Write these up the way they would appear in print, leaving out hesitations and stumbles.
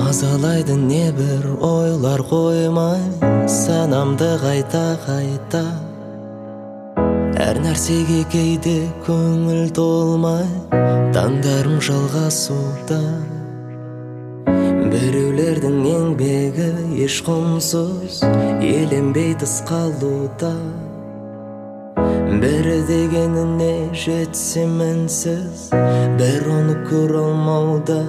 мазалайды небір ойлар қоймай санамды қайта әр нәрсеге кейде көңіл толмай таңдарым жалғасуда біреулердің еңбегі еш құнсыз еленбей тыс қалуда бірі дегеніне жетсе мінсіз бір оны көре алмауда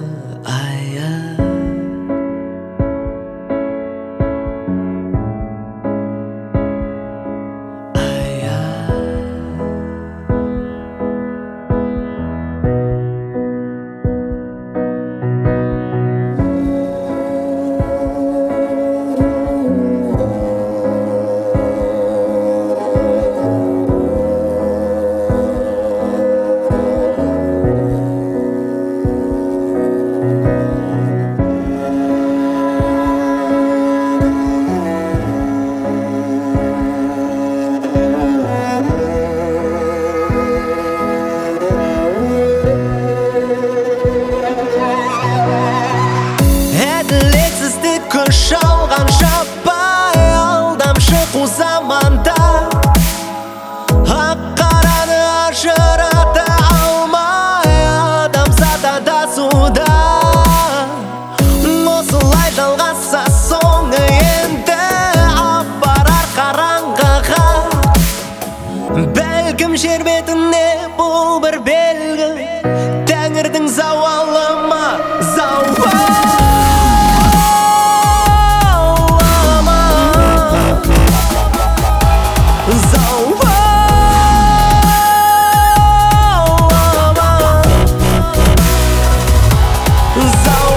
әділетсіздік күш алған жаппай алдамшы қу заманда ақ қараны ажырата алмай адамзат адасуда осылай жалғасса соңы енді апарар қараңғыға бәлкім жер бетіне бұл бір белгі тәңірдің зауалы ма So